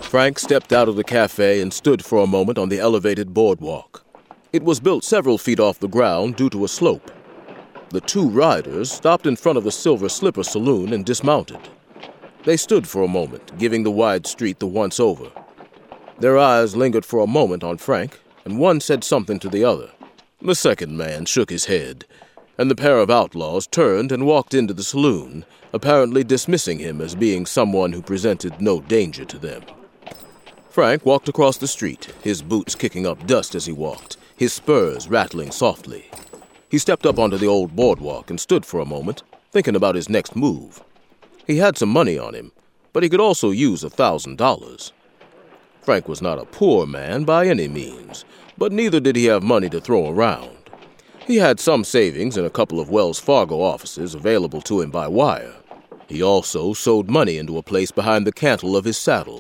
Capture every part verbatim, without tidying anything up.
Frank stepped out of the cafe and stood for a moment on the elevated boardwalk. It was built several feet off the ground due to a slope. The two riders stopped in front of the Silver Slipper Saloon and dismounted. They stood for a moment, giving the wide street the once-over. Their eyes lingered for a moment on Frank, and one said something to the other. The second man shook his head, and the pair of outlaws turned and walked into the saloon, apparently dismissing him as being someone who presented no danger to them. Frank walked across the street, his boots kicking up dust as he walked, his spurs rattling softly. He stepped up onto the old boardwalk and stood for a moment, thinking about his next move. He had some money on him, but he could also use a thousand dollars. Frank was not a poor man by any means, but neither did he have money to throw around. He had some savings in a couple of Wells Fargo offices available to him by wire. He also sewed money into a place behind the cantle of his saddle.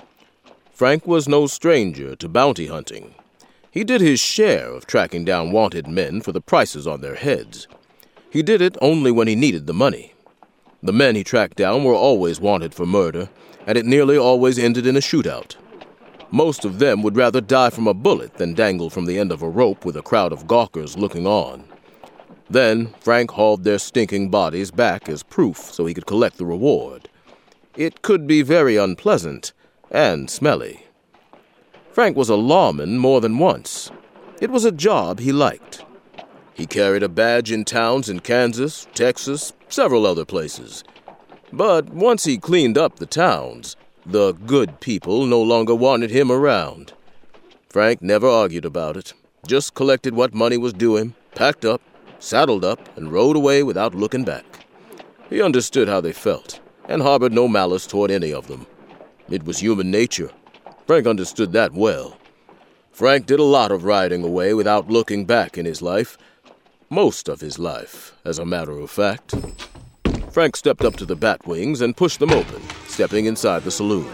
Frank was no stranger to bounty hunting. He did his share of tracking down wanted men for the prices on their heads. He did it only when he needed the money. The men he tracked down were always wanted for murder, and it nearly always ended in a shootout. Most of them would rather die from a bullet than dangle from the end of a rope with a crowd of gawkers looking on. Then Frank hauled their stinking bodies back as proof so he could collect the reward. It could be very unpleasant and smelly. Frank was a lawman more than once. It was a job he liked. He carried a badge in towns in Kansas, Texas, several other places. But once he cleaned up the towns, the good people no longer wanted him around. Frank never argued about it, just collected what money was due him, packed up, saddled up, and rode away without looking back. He understood how they felt, and harbored no malice toward any of them. It was human nature. Frank understood that well. Frank did a lot of riding away without looking back in his life. Most of his life, as a matter of fact. Frank stepped up to the batwings and pushed them open, stepping inside the saloon.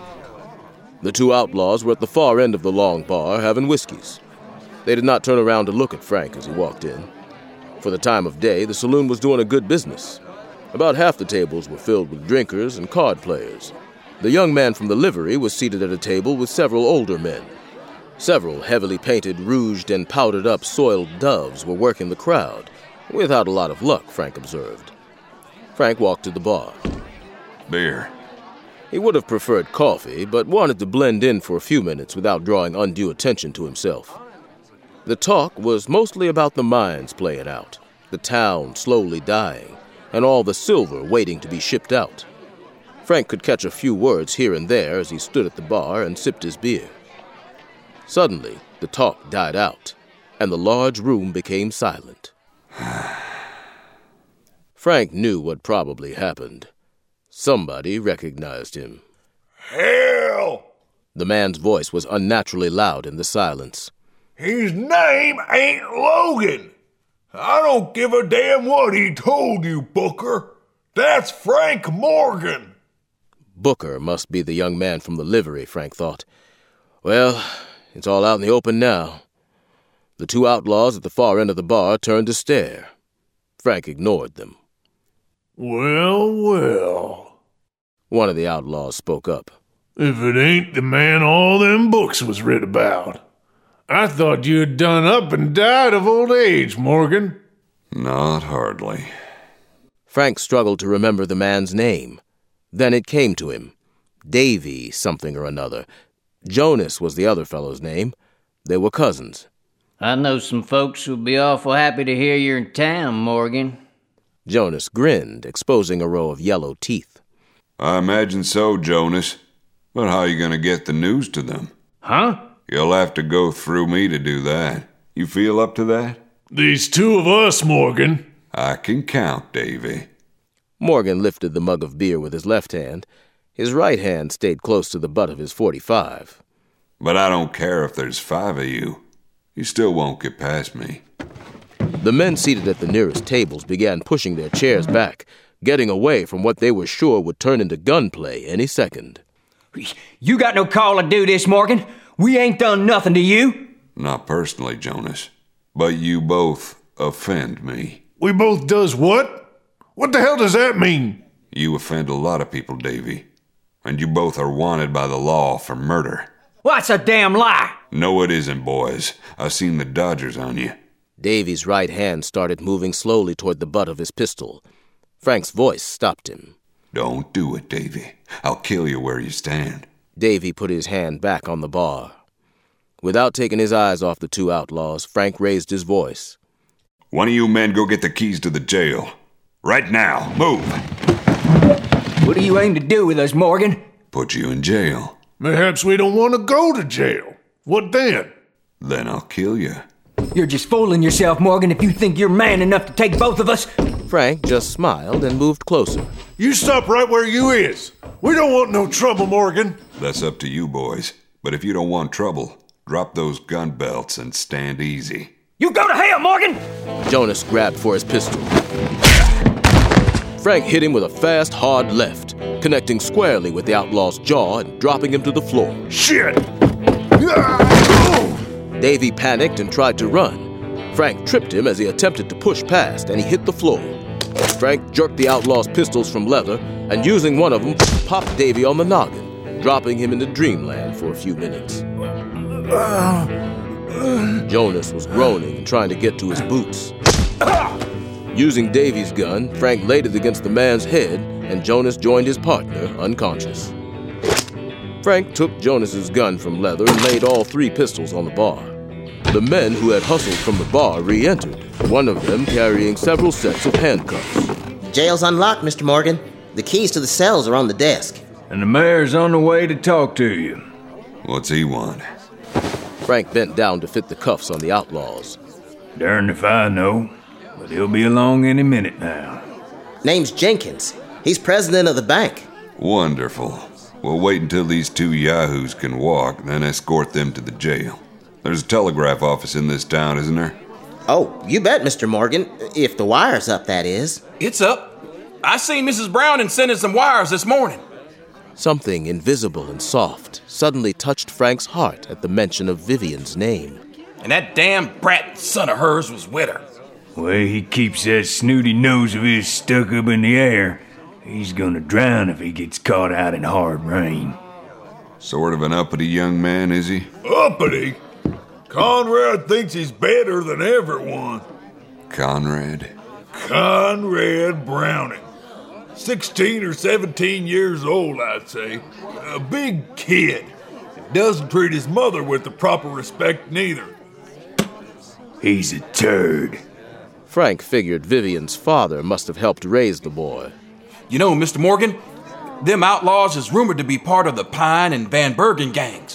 The two outlaws were at the far end of the long bar having whiskeys. They did not turn around to look at Frank as he walked in. For the time of day, the saloon was doing a good business. About half the tables were filled with drinkers and card players. The young man from the livery was seated at a table with several older men. Several heavily painted, rouged, and powdered-up soiled doves were working the crowd, without a lot of luck, Frank observed. Frank walked to the bar. Beer. He would have preferred coffee, but wanted to blend in for a few minutes without drawing undue attention to himself. The talk was mostly about the mines playing out, the town slowly dying, and all the silver waiting to be shipped out. Frank could catch a few words here and there as he stood at the bar and sipped his beer. Suddenly, the talk died out, and the large room became silent. Frank knew what probably happened. Somebody recognized him. Hell! The man's voice was unnaturally loud in the silence. His name ain't Logan. I don't give a damn what he told you, Booker. That's Frank Morgan. Booker must be the young man from the livery, Frank thought. Well, it's all out in the open now. The two outlaws at the far end of the bar turned to stare. Frank ignored them. Well, well. One of the outlaws spoke up. If it ain't the man all them books was writ about. I thought you had done up and died of old age, Morgan. Not hardly. Frank struggled to remember the man's name. Then it came to him. Davy something or another. Jonas was the other fellow's name. They were cousins. I know some folks who'll be awful happy to hear you're in town, Morgan. Jonas grinned, exposing a row of yellow teeth. I imagine so, Jonas. But how are you going to get the news to them? Huh? You'll have to go through me to do that. You feel up to that? These two of us, Morgan. I can count, Davy. Morgan lifted the mug of beer with his left hand. His right hand stayed close to the butt of his forty-five. But I don't care if there's five of you. You still won't get past me. The men seated at the nearest tables began pushing their chairs back, getting away from what they were sure would turn into gunplay any second. You got no call to do this, Morgan. We ain't done nothing to you. Not personally, Jonas. But you both offend me. We both does what? What the hell does that mean? You offend a lot of people, Davy. and you both are wanted by the law for murder. What's a damn lie? No, it isn't, boys. I've seen the Dodgers on you. Davy's right hand started moving slowly toward the butt of his pistol. Frank's voice stopped him. Don't do it, Davy. I'll kill you where you stand. Davy put his hand back on the bar. Without taking his eyes off the two outlaws, Frank raised his voice. One of you men go get the keys to the jail. Right now. Move. What do you aim to do with us, Morgan? Put you in jail. Perhaps we don't want to go to jail. What then? Then I'll kill you. You're just fooling yourself, Morgan, if you think you're man enough to take both of us. Frank just smiled and moved closer. You stop right where you is. We don't want no trouble, Morgan. That's up to you, boys. But if you don't want trouble, drop those gun belts and stand easy. You go to hell, Morgan! Jonas grabbed for his pistol. Frank hit him with a fast, hard left, connecting squarely with the outlaw's jaw and dropping him to the floor. Shit! Davy panicked and tried to run. Frank tripped him as he attempted to push past, and he hit the floor. Frank jerked the outlaw's pistols from leather, and using one of them, popped Davy on the noggin, dropping him into dreamland for a few minutes. Jonas was groaning and trying to get to his boots. Using Davy's gun, Frank laid it against the man's head, and Jonas joined his partner, unconscious. Frank took Jonas's gun from leather and laid all three pistols on the bar. The men who had hustled from the bar re-entered, one of them carrying several sets of handcuffs. Jail's unlocked, Mister Morgan. The keys to the cells are on the desk. And the mayor's on the way to talk to you. What's he want? Frank bent down to fit the cuffs on the outlaws. Darned if I know, but he'll be along any minute now. Name's Jenkins. He's president of the bank. Wonderful. We'll wait until these two yahoos can walk, then escort them to the jail. There's a telegraph office in this town, isn't there? Oh, you bet, Mister Morgan. If the wire's up, that is. It's up. I seen Missus Browning sending some wires this morning. Something invisible and soft suddenly touched Frank's heart at the mention of Vivian's name. And that damn brat son of hers was with her. Way he keeps that snooty nose of his stuck up in the air, he's gonna drown if he gets caught out in hard rain. Sort of an uppity young man, is he? Uppity? Conrad thinks he's better than everyone. Conrad? Conrad Browning. Sixteen or seventeen years old, I'd say. A big kid. Doesn't treat his mother with the proper respect neither. He's a turd. Frank figured Vivian's father must have helped raise the boy. You know, Mister Morgan, them outlaws is rumored to be part of the Pine and Van Bergen gangs.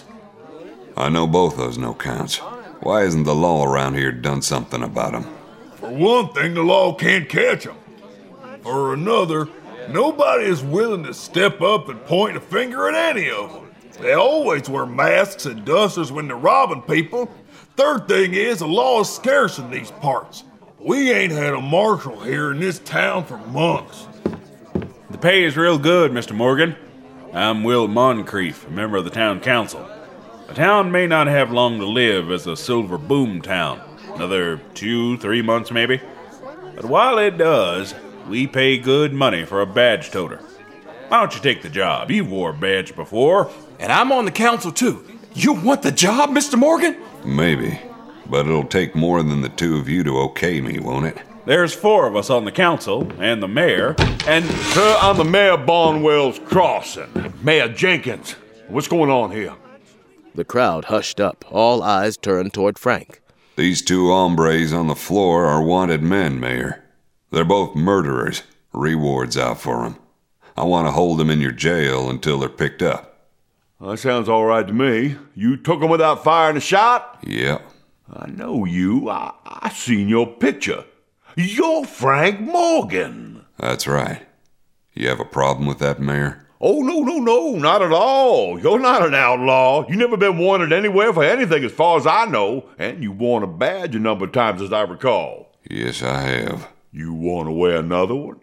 I know both those no-counts. Why hasn't the law around here done something about them? For one thing, the law can't catch them. For another, nobody is willing to step up and point a finger at any of them. They always wear masks and dusters when they're robbing people. Third thing is, the law is scarce in these parts. We ain't had a marshal here in this town for months. The pay is real good, Mister Morgan. I'm Will Moncrief, a member of the town council. A town may not have long to live as a silver boom town. Another two, three months maybe. But while it does, we pay good money for a badge toter. Why don't you take the job? You've wore a badge before. And I'm on the council too. You want the job, Mister Morgan? Maybe. But it'll take more than the two of you to okay me, won't it? There's four of us on the council, and the mayor, and... Sir, I'm the mayor of Barnwell's Crossing. Mayor Jenkins. What's going on here? The crowd hushed up, all eyes turned toward Frank. These two hombres on the floor are wanted men, Mayor. They're both murderers. Rewards out for them. I want to hold them in your jail until they're picked up. That sounds all right to me. You took them without firing a shot? Yep. I know you. I, I seen your picture. You're Frank Morgan. That's right. You have a problem with that, Mayor? Oh, no, no, no, not at all. You're not an outlaw. You never been wanted anywhere for anything as far as I know, and you worn a badge a number of times as I recall. Yes, I have. You want to wear another one?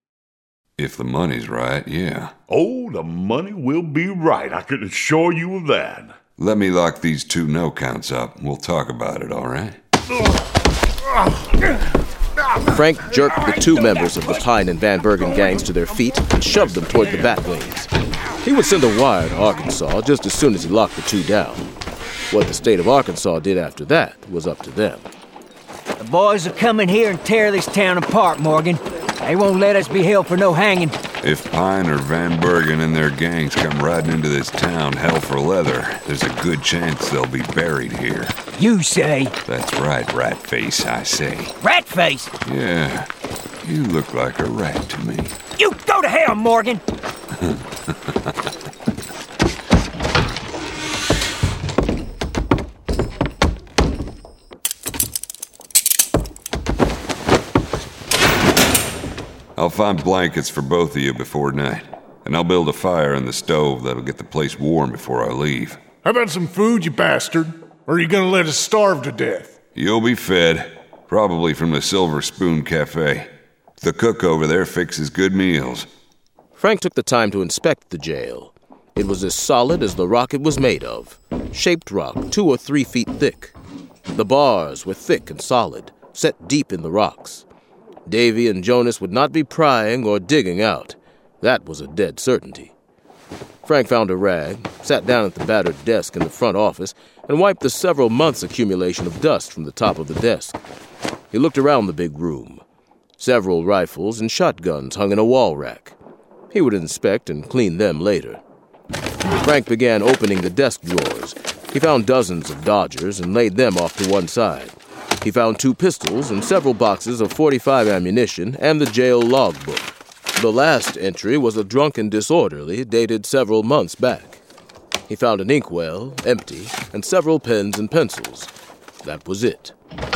If the money's right, yeah. Oh, the money will be right. I can assure you of that. Let me lock these two no-counts up. We'll talk about it, all right? Frank jerked the two members of the Pine and Van Bergen gangs to their feet and shoved them toward the Batwings. He would send a wire to Arkansas just as soon as he locked the two down. What the state of Arkansas did after that was up to them. The boys will come in here and tear this town apart, Morgan. They won't let us be held for no hanging. If Pine or Van Bergen and their gangs come riding into this town hell for leather, there's a good chance they'll be buried here. You say? That's right, Ratface, I say. Ratface? Yeah, you look like a rat to me. You go to hell, Morgan! I'll find blankets for both of you before night, and I'll build a fire in the stove that'll get the place warm before I leave. How about some food, you bastard? Or are you gonna let us starve to death? You'll be fed, probably from the Silver Spoon Cafe. The cook over there fixes good meals. Frank took the time to inspect the jail. It was as solid as the rock it was made of, shaped rock two or three feet thick. The bars were thick and solid, set deep in the rocks. Davy and Jonas would not be prying or digging out. That was a dead certainty. Frank found a rag, sat down at the battered desk in the front office, and wiped the several months' accumulation of dust from the top of the desk. He looked around the big room. Several rifles and shotguns hung in a wall rack. He would inspect and clean them later. Frank began opening the desk drawers. He found dozens of Dodgers and laid them off to one side. He found two pistols and several boxes of forty-five ammunition and the jail logbook. The last entry was a drunken disorderly dated several months back. He found an inkwell, empty, and several pens and pencils. That was it.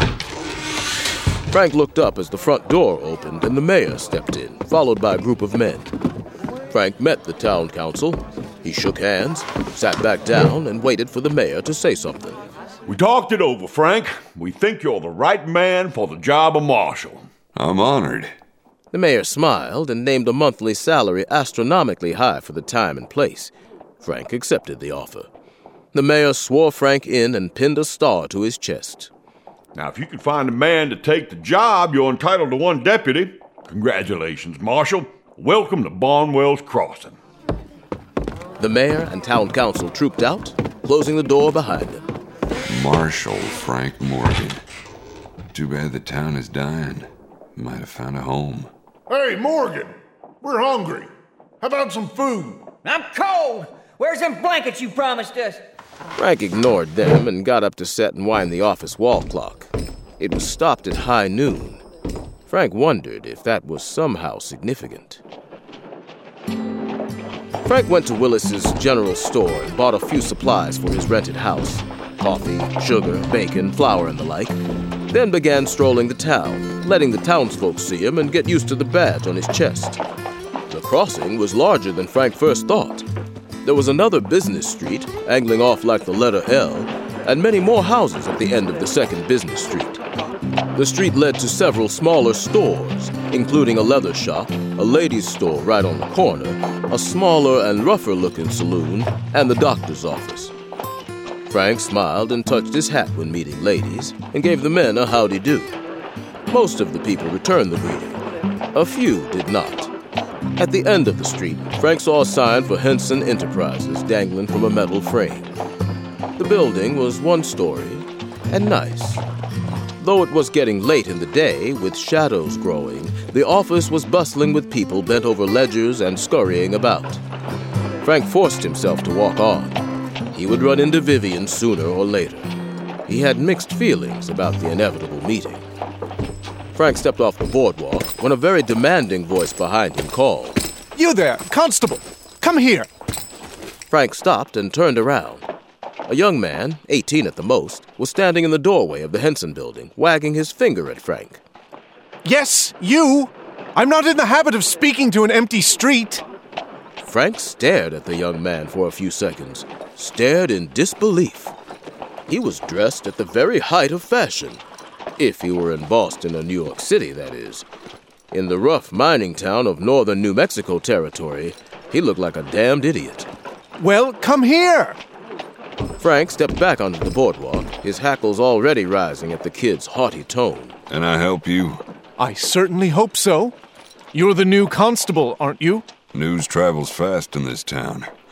Frank looked up as the front door opened and the mayor stepped in, followed by a group of men. Frank met the town council. He shook hands, sat back down, and waited for the mayor to say something. We talked it over, Frank. We think you're the right man for the job of marshal. I'm honored. The mayor smiled and named a monthly salary astronomically high for the time and place. Frank accepted the offer. The mayor swore Frank in and pinned a star to his chest. Now, if you can find a man to take the job, you're entitled to one deputy. Congratulations, Marshal. Welcome to Barnwell's Crossing. The mayor and town council trooped out, closing the door behind them. Marshal Frank Morgan. Too bad the town is dying. Might have found a home. Hey, Morgan! We're hungry. How about some food? I'm cold! Where's them blankets you promised us? Frank ignored them and got up to set and wind the office wall clock. It was stopped at high noon. Frank wondered if that was somehow significant. Frank went to Willis's general store and bought a few supplies for his rented house. Coffee, sugar, bacon, flour, and the like. Then began strolling the town, letting the townsfolk see him and get used to the badge on his chest. The crossing was larger than Frank first thought. There was another business street, angling off like the letter L, and many more houses at the end of the second business street. The street led to several smaller stores, including a leather shop, a ladies' store right on the corner, a smaller and rougher-looking saloon, and the doctor's office. Frank smiled and touched his hat when meeting ladies, and gave the men a howdy-do. Most of the people returned the greeting. A few did not. At the end of the street, Frank saw a sign for Henson Enterprises dangling from a metal frame. The building was one story and nice. Though it was getting late in the day, with shadows growing, the office was bustling with people bent over ledgers and scurrying about. Frank forced himself to walk on. He would run into Vivian sooner or later. He had mixed feelings about the inevitable meeting. Frank stepped off the boardwalk when a very demanding voice behind him called. You there, Constable! Come here! Frank stopped and turned around. A young man, eighteen at the most, was standing in the doorway of the Henson building, wagging his finger at Frank. Yes, you! I'm not in the habit of speaking to an empty street. Frank stared at the young man for a few seconds, stared in disbelief. He was dressed at the very height of fashion. If he were in Boston or New York City, that is. In the rough mining town of northern New Mexico territory, he looked like a damned idiot. Well, come here! Frank stepped back onto the boardwalk, his hackles already rising at the kid's haughty tone. Can I help you? I certainly hope so. You're the new constable, aren't you? News travels fast in this town.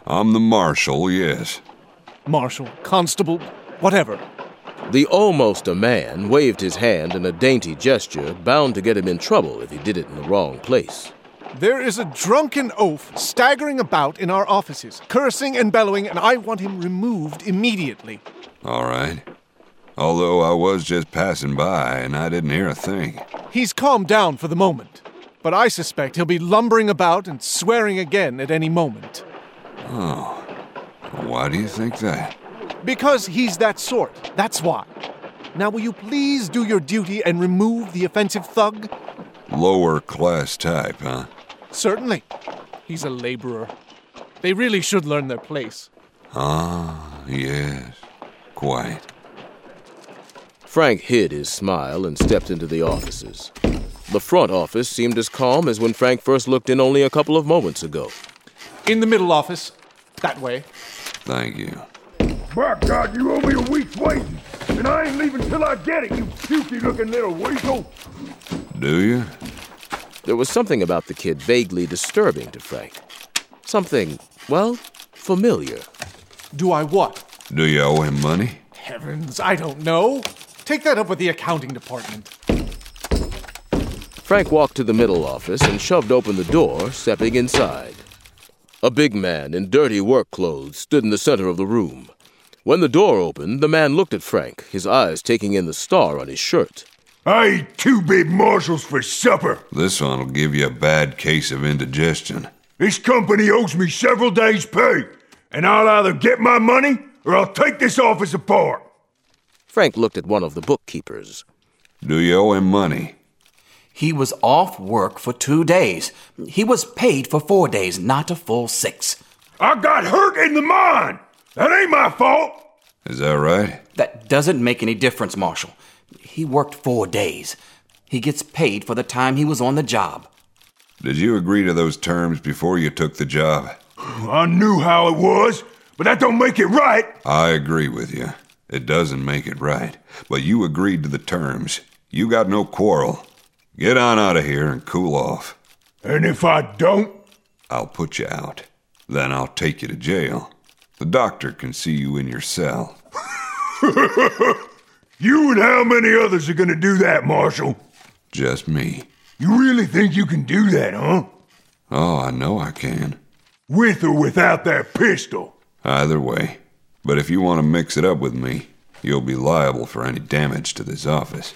I'm the marshal, yes. Marshal, constable, whatever. The almost a man waved his hand in a dainty gesture bound to get him in trouble if he did it in the wrong place. There is a drunken oaf staggering about in our offices, cursing and bellowing, and I want him removed immediately. All right. Although I was just passing by and I didn't hear a thing. He's calmed down for the moment, but I suspect he'll be lumbering about and swearing again at any moment. Oh. Why do you think that? Because he's that sort, that's why. Now will you please do your duty and remove the offensive thug? Lower class type, huh? Certainly. He's a laborer. They really should learn their place. Ah, yes. Quite. Frank hid his smile and stepped into the offices. The front office seemed as calm as when Frank first looked in only a couple of moments ago. In the middle office. That way. Thank you. By God, you owe me a week's wages, and I ain't leaving till I get it, you pukey-looking little weasel. Do you? There was something about the kid vaguely disturbing to Frank. Something, well, familiar. Do I what? Do you owe him money? Heavens, I don't know. Take that up with the accounting department. Frank walked to the middle office and shoved open the door, stepping inside. A big man in dirty work clothes stood in the center of the room. When the door opened, the man looked at Frank, his eyes taking in the star on his shirt. I ate two big marshals for supper. This one'll give you a bad case of indigestion. This company owes me several days' pay, and I'll either get my money or I'll take this office apart. Frank looked at one of the bookkeepers. Do you owe him money? He was off work for two days. He was paid for four days, not a full six. I got hurt in the mine. That ain't my fault. Is that right? That doesn't make any difference, Marshal. He worked four days. He gets paid for the time he was on the job. Did you agree to those terms before you took the job? I knew how it was, but that don't make it right. I agree with you. It doesn't make it right. But you agreed to the terms. You got no quarrel. Get on out of here and cool off. And if I don't? I'll put you out. Then I'll take you to jail. The doctor can see you in your cell. You and how many others are gonna do that, Marshal? Just me. You really think you can do that, huh? Oh, I know I can. With or without that pistol? Either way. But if you want to mix it up with me, you'll be liable for any damage to this office.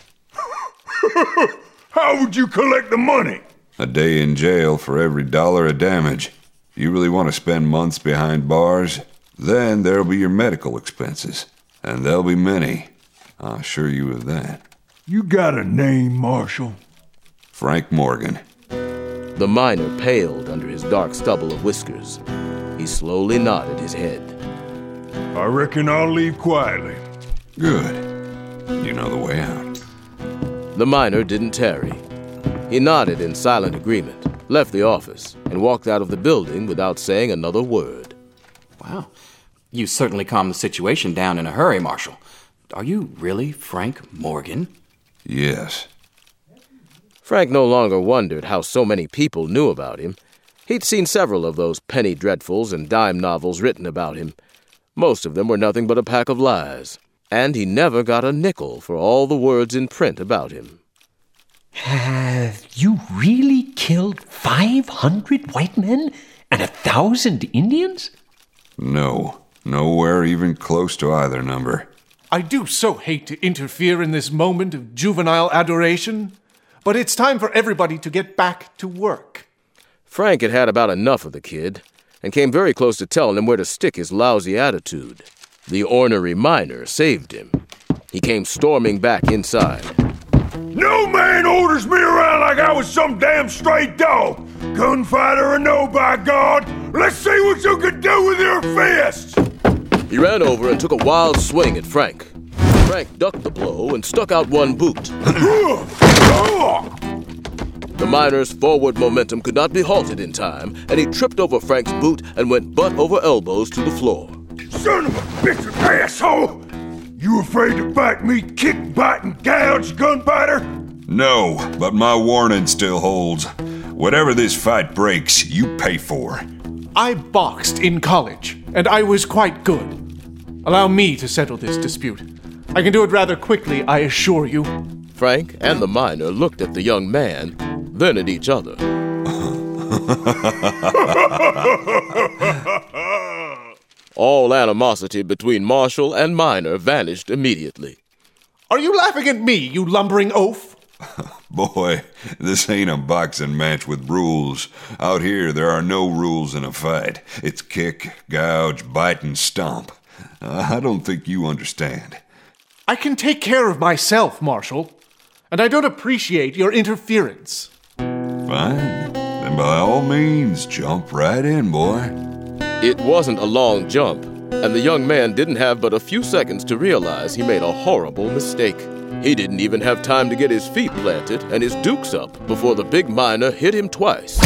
How would you collect the money? A day in jail for every dollar of damage. You really want to spend months behind bars? Then there'll be your medical expenses. And there'll be many. I'll assure you of that. You got a name, Marshal? Frank Morgan. The miner paled under his dark stubble of whiskers. He slowly nodded his head. I reckon I'll leave quietly. Good. You know the way out. The miner didn't tarry. He nodded in silent agreement, left the office, and walked out of the building without saying another word. Wow. You certainly calmed the situation down in a hurry, Marshal. Are you really Frank Morgan? Yes. Frank no longer wondered how so many people knew about him. He'd seen several of those penny dreadfuls and dime novels written about him. Most of them were nothing but a pack of lies. And he never got a nickel for all the words in print about him. Have you really killed five hundred white men and a thousand Indians? No. Nowhere even close to either number. I do so hate to interfere in this moment of juvenile adoration, but it's time for everybody to get back to work. Frank had had about enough of the kid, and came very close to telling him where to stick his lousy attitude. The ornery miner saved him. He came storming back inside. No man orders me around like I was some damn stray dog. Gunfighter or no, by God. Let's see what you can do with your fists. He ran over and took a wild swing at Frank. Frank ducked the blow and stuck out one boot. The miner's forward momentum could not be halted in time, and he tripped over Frank's boot and went butt over elbows to the floor. Son of a bitch of asshole! You afraid to fight me, kick, bite, and gouge, gunfighter? No, but my warning still holds. Whatever this fight breaks, you pay for. I boxed in college, and I was quite good. Allow me to settle this dispute. I can do it rather quickly, I assure you. Frank and the miner looked at the young man, then at each other. All animosity between Marshal and miner vanished immediately. Are you laughing at me, you lumbering oaf? Boy, this ain't a boxing match with rules. Out here, there are no rules in a fight. It's kick, gouge, bite, and stomp. Uh, I don't think you understand. I can take care of myself, Marshal, and I don't appreciate your interference. Fine. Then by all means, jump right in, boy. It wasn't a long jump, and the young man didn't have but a few seconds to realize he made a horrible mistake. He didn't even have time to get his feet planted and his dukes up before the big miner hit him twice.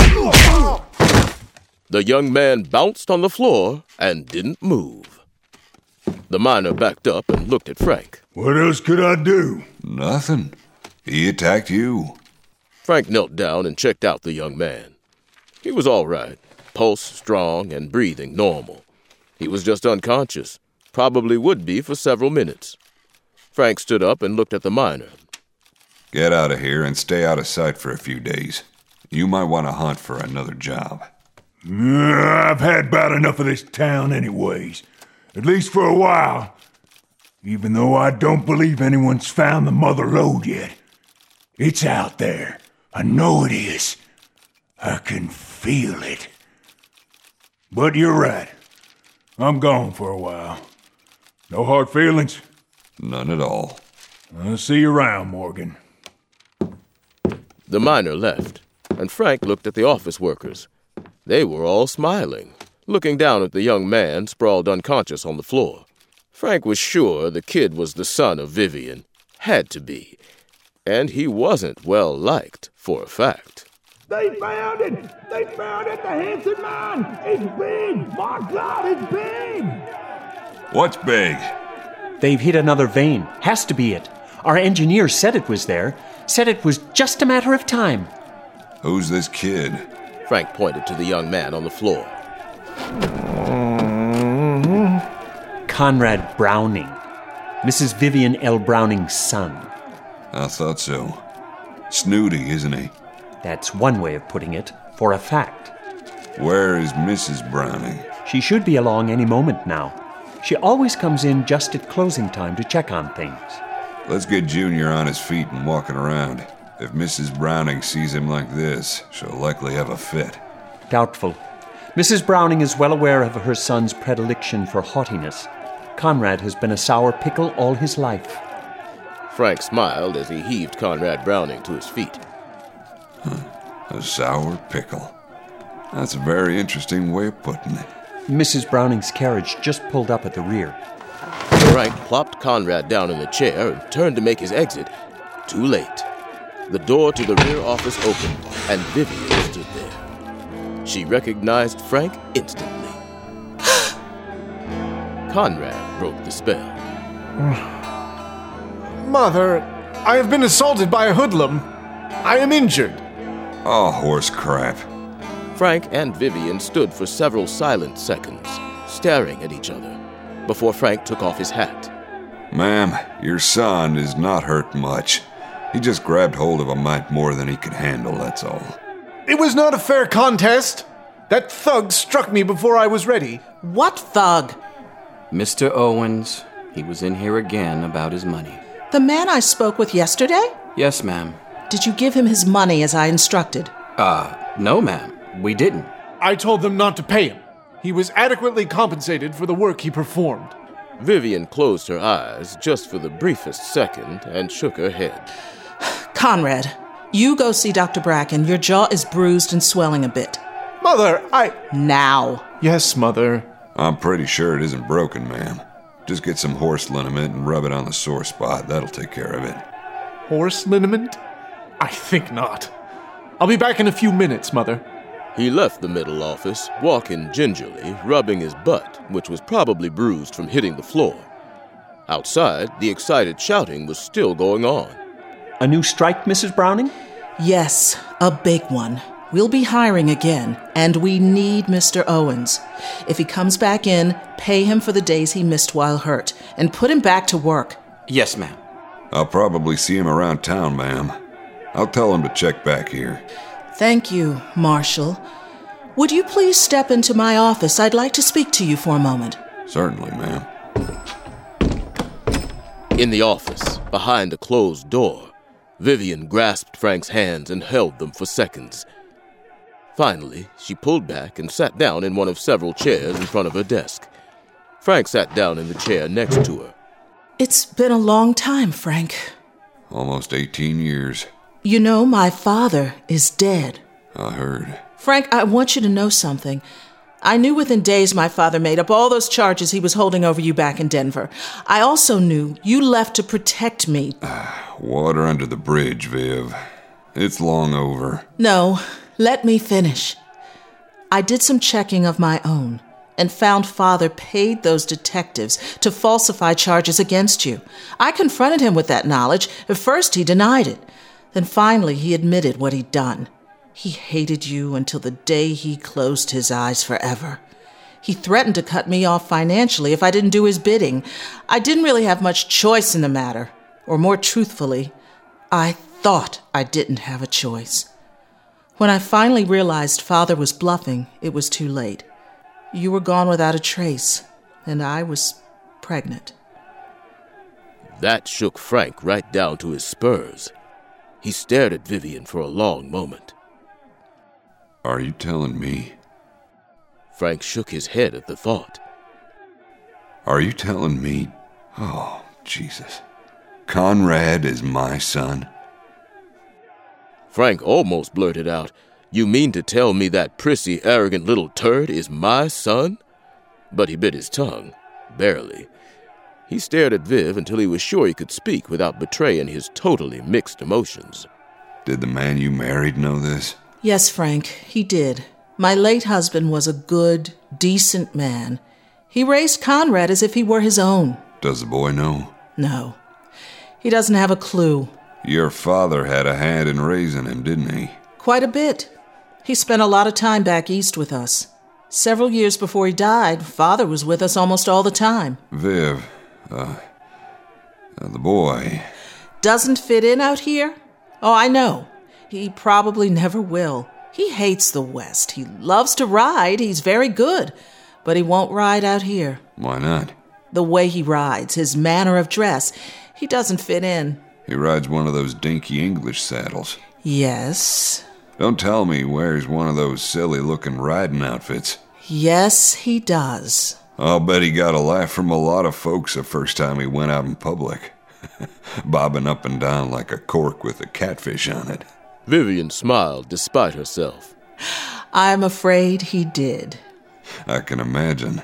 The young man bounced on the floor and didn't move. The miner backed up and looked at Frank. What else could I do? Nothing. He attacked you. Frank knelt down and checked out the young man. He was all right, pulse strong and breathing normal. He was just unconscious, probably would be for several minutes. Frank stood up and looked at the miner. Get out of here and stay out of sight for a few days. You might want to hunt for another job. Uh, I've had about enough of this town anyways. At least for a while. Even though I don't believe anyone's found the mother lode yet. It's out there. I know it is. I can feel it. But you're right. I'm gone for a while. No hard feelings? None at all. I'll see you around, Morgan. The miner left, and Frank looked at the office workers. They were all smiling, looking down at the young man sprawled unconscious on the floor. Frank was sure the kid was the son of Vivian. Had to be. And he wasn't well liked, for a fact. They found it! They found it! The Hanson mine! It's big! My God, it's big! What's big? They've hit another vein. Has to be it. Our engineer said it was there. Said it was just a matter of time. Who's this kid? Frank pointed to the young man on the floor. Conrad Browning. Missus Vivian L. Browning's son. I thought so. Snooty, isn't he? That's one way of putting it, for a fact. Where is Missus Browning? She should be along any moment now. She always comes in just at closing time to check on things. Let's get Junior on his feet and walking around. If Missus Browning sees him like this, she'll likely have a fit. Doubtful. Missus Browning is well aware of her son's predilection for haughtiness. Conrad has been a sour pickle all his life. Frank smiled as he heaved Conrad Browning to his feet. Huh. A sour pickle. That's a very interesting way of putting it. Missus Browning's carriage just pulled up at the rear. Frank plopped Conrad down in the chair and turned to make his exit. Too late. The door to the rear office opened, and Vivian stood there. She recognized Frank instantly. Conrad broke the spell. Mother, I have been assaulted by a hoodlum. I am injured. Oh, horse crap. Frank and Vivian stood for several silent seconds, staring at each other, before Frank took off his hat. Ma'am, your son is not hurt much. He just grabbed hold of a mite more than he could handle, that's all. It was not a fair contest. That thug struck me before I was ready. What thug? Mister Owens. He was in here again about his money. The man I spoke with yesterday? Yes, ma'am. Did you give him his money as I instructed? Uh, no, ma'am. We didn't. I told them not to pay him. He was adequately compensated for the work he performed. Vivian closed her eyes just for the briefest second and shook her head. Conrad, you go see Doctor Bracken. Your jaw is bruised and swelling a bit. Mother, I... Now. Yes, Mother. I'm pretty sure it isn't broken, ma'am. Just get some horse liniment and rub it on the sore spot. That'll take care of it. Horse liniment? I think not. I'll be back in a few minutes, Mother. He left the middle office, walking gingerly, rubbing his butt, which was probably bruised from hitting the floor. Outside, the excited shouting was still going on. A new strike, Missus Browning? Yes, a big one. We'll be hiring again, and we need Mister Owens. If he comes back in, pay him for the days he missed while hurt, and put him back to work. Yes, ma'am. I'll probably see him around town, ma'am. I'll tell him to check back here. Thank you, Marshal. Would you please step into my office? I'd like to speak to you for a moment. Certainly, ma'am. In the office, behind a closed door, Vivian grasped Frank's hands and held them for seconds. Finally, she pulled back and sat down in one of several chairs in front of her desk. Frank sat down in the chair next to her. It's been a long time, Frank. Almost eighteen years. You know, my father is dead. I heard. Frank, I want you to know something. I knew within days my father made up all those charges he was holding over you back in Denver. I also knew you left to protect me. Water under the bridge, Viv. It's long over. No, let me finish. I did some checking of my own and found Father paid those detectives to falsify charges against you. I confronted him with that knowledge. At first, he denied it. Then finally, he admitted what he'd done. He hated you until the day he closed his eyes forever. He threatened to cut me off financially if I didn't do his bidding. I didn't really have much choice in the matter. Or more truthfully, I thought I didn't have a choice. When I finally realized Father was bluffing, it was too late. You were gone without a trace, and I was pregnant. That shook Frank right down to his spurs. He stared at Vivian for a long moment. Are you telling me? Frank shook his head at the thought. Are you telling me? Oh, Jesus. Conrad is my son? Frank almost blurted out, "You mean to tell me that prissy, arrogant little turd is my son?" But he bit his tongue, barely. He stared at Viv until he was sure he could speak without betraying his totally mixed emotions. Did the man you married know this? Yes, Frank, he did. My late husband was a good, decent man. He raised Conrad as if he were his own. Does the boy know? No. He doesn't have a clue. Your father had a hand in raising him, didn't he? Quite a bit. He spent a lot of time back east with us. Several years before he died, Father was with us almost all the time. Viv, uh, uh the boy... Doesn't fit in out here? Oh, I know. He probably never will. He hates the West. He loves to ride. He's very good. But he won't ride out here. Why not? The way he rides, his manner of dress. He doesn't fit in. He rides one of those dinky English saddles. Yes. Don't tell me he wears one of those silly-looking riding outfits. Yes, he does. I'll bet he got a laugh from a lot of folks the first time he went out in public. Bobbing up and down like a cork with a catfish on it. Vivian smiled despite herself. I'm afraid he did. I can imagine.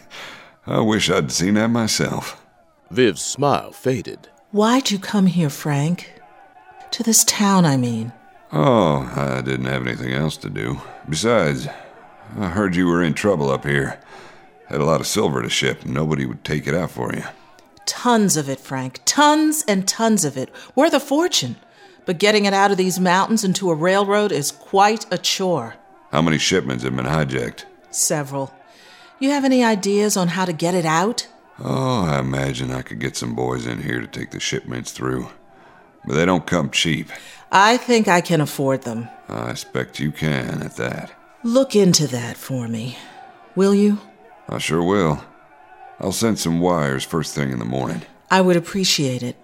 I wish I'd seen that myself. Viv's smile faded. Why'd you come here, Frank? To this town, I mean. Oh, I didn't have anything else to do. Besides, I heard you were in trouble up here. Had a lot of silver to ship, and nobody would take it out for you. Tons of it, Frank. Tons and tons of it. Worth a fortune. But getting it out of these mountains into a railroad is quite a chore. How many shipments have been hijacked? Several. You have any ideas on how to get it out? Oh, I imagine I could get some boys in here to take the shipments through. But they don't come cheap. I think I can afford them. I expect you can at that. Look into that for me. Will you? I sure will. I'll send some wires first thing in the morning. I would appreciate it.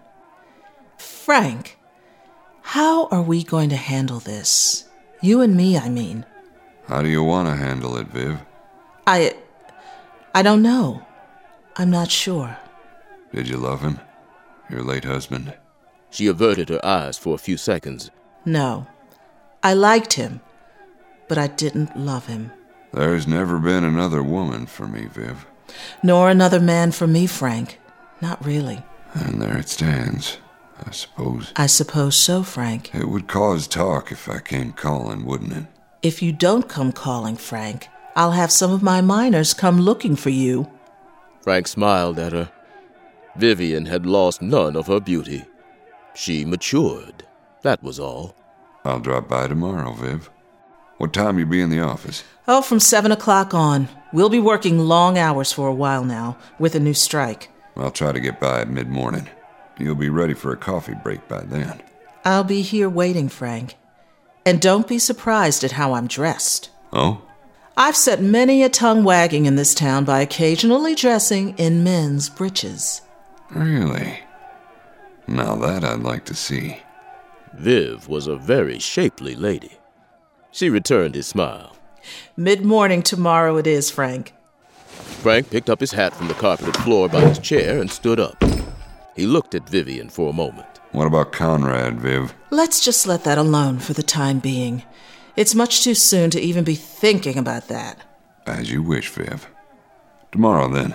Frank, how are we going to handle this? You and me, I mean. How do you want to handle it, Viv? I... I don't know. I'm not sure. Did you love him? Your late husband? She averted her eyes for a few seconds. No. I liked him, but I didn't love him. There's never been another woman for me, Viv. Nor another man for me, Frank. Not really. And there it stands, I suppose. I suppose so, Frank. It would cause talk if I came calling, wouldn't it? If you don't come calling, Frank, I'll have some of my miners come looking for you. Frank smiled at her. Vivian had lost none of her beauty. She matured. That was all. I'll drop by tomorrow, Viv. What time you be in the office? Oh, from seven o'clock on. We'll be working long hours for a while now, with a new strike. I'll try to get by at mid-morning. You'll be ready for a coffee break by then. I'll be here waiting, Frank. And don't be surprised at how I'm dressed. Oh? I've set many a tongue wagging in this town by occasionally dressing in men's breeches. Really? Now that I'd like to see. Viv was a very shapely lady. She returned his smile. Mid-morning tomorrow it is, Frank. Frank picked up his hat from the carpeted floor by his chair and stood up. He looked at Vivian for a moment. What about Conrad, Viv? Let's just let that alone for the time being. It's much too soon to even be thinking about that. As you wish, Viv. Tomorrow, then.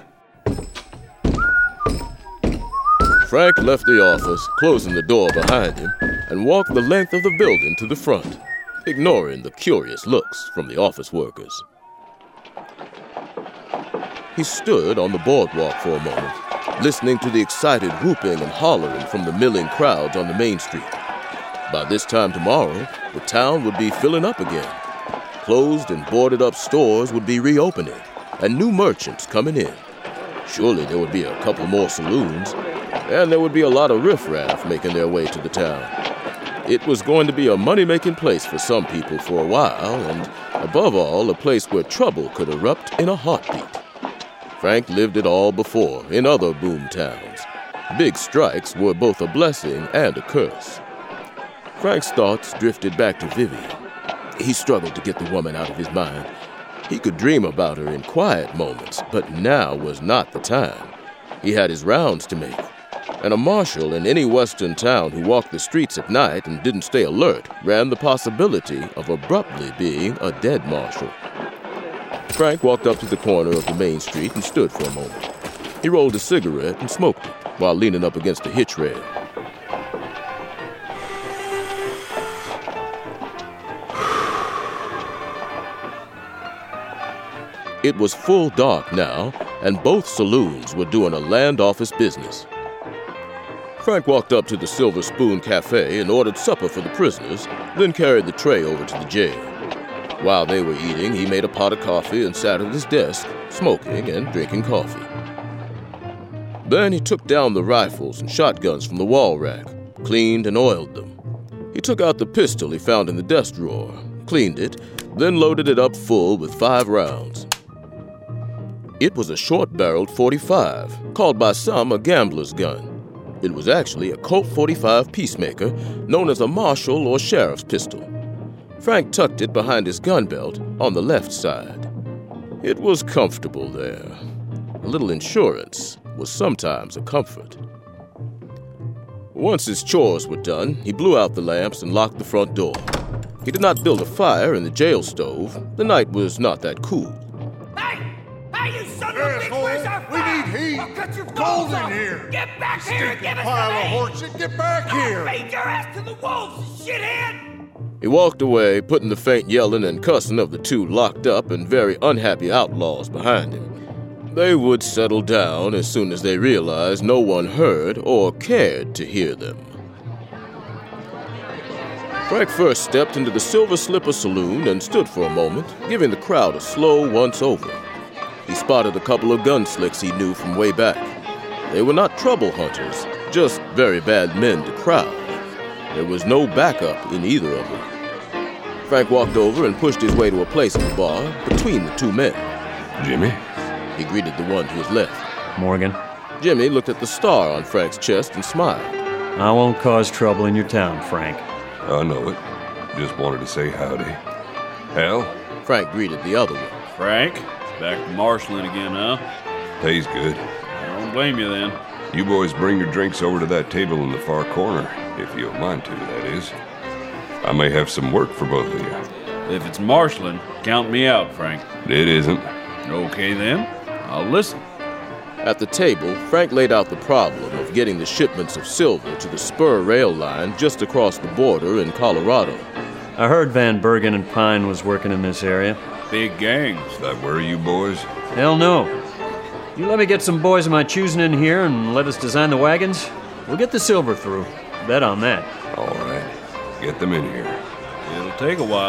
Frank left the office, closing the door behind him, and walked the length of the building to the front, ignoring the curious looks from the office workers. He stood on the boardwalk for a moment, listening to the excited whooping and hollering from the milling crowds on the main street. By this time tomorrow, the town would be filling up again. Closed and boarded up stores would be reopening, and new merchants coming in. Surely there would be a couple more saloons, and there would be a lot of riffraff making their way to the town. It was going to be a money-making place for some people for a while, and above all, a place where trouble could erupt in a heartbeat. Frank lived it all before in other boom towns. Big strikes were both a blessing and a curse. Frank's thoughts drifted back to Vivian. He struggled to get the woman out of his mind. He could dream about her in quiet moments, but now was not the time. He had his rounds to make. And a marshal in any western town who walked the streets at night and didn't stay alert ran the possibility of abruptly being a dead marshal. Frank walked up to the corner of the main street and stood for a moment. He rolled a cigarette and smoked it while leaning up against a hitch rail. It was full dark now, and both saloons were doing a land office business. Frank walked up to the Silver Spoon Cafe and ordered supper for the prisoners, then carried the tray over to the jail. While they were eating, he made a pot of coffee and sat at his desk, smoking and drinking coffee. Then he took down the rifles and shotguns from the wall rack, cleaned and oiled them. He took out the pistol he found in the desk drawer, cleaned it, then loaded it up full with five rounds. It was a short-barreled forty-five, called by some a gambler's gun. It was actually a Colt forty-five Peacemaker, known as a marshal or sheriff's pistol. Frank tucked it behind his gun belt on the left side. It was comfortable there. A little insurance was sometimes a comfort. Once his chores were done, he blew out the lamps and locked the front door. He did not build a fire in the jail stove. The night was not that cool. Hey, you son of a bitch, where's our We fire? need heat. I'll cut your Cold balls in off. here. Get back here and give us Pile some of heat. horseshit, get back I'll here. feed your ass to the wolves, shithead. He walked away, putting the faint yelling and cussing of the two locked up and very unhappy outlaws behind him. They would settle down as soon as they realized no one heard or cared to hear them. Frank first stepped into the Silver Slipper Saloon and stood for a moment, giving the crowd a slow once-over. He spotted a couple of gunslicks he knew from way back. They were not trouble hunters, just very bad men to crowd. There was no backup in either of them. Frank walked over and pushed his way to a place in the bar between the two men. Jimmy? He greeted the one to his left. Morgan? Jimmy looked at the star on Frank's chest and smiled. I won't cause trouble in your town, Frank. I know it. Just wanted to say howdy. Hal? Frank greeted the other one. Frank? Back to marshalling again, huh? Pays good. I don't blame you then. You boys bring your drinks over to that table in the far corner, if you don't mind to, that is. I may have some work for both of you. If it's marshalling, count me out, Frank. It isn't. Okay then, I'll listen. At the table, Frank laid out the problem of getting the shipments of silver to the spur rail line just across the border in Colorado. I heard Van Bergen and Pine was working in this area. Big gangs. Is that where you boys? Hell no. You let me get some boys of my choosing in here and let us design the wagons, we'll get the silver through. Bet on that. All right. Get them in here. It'll take a while.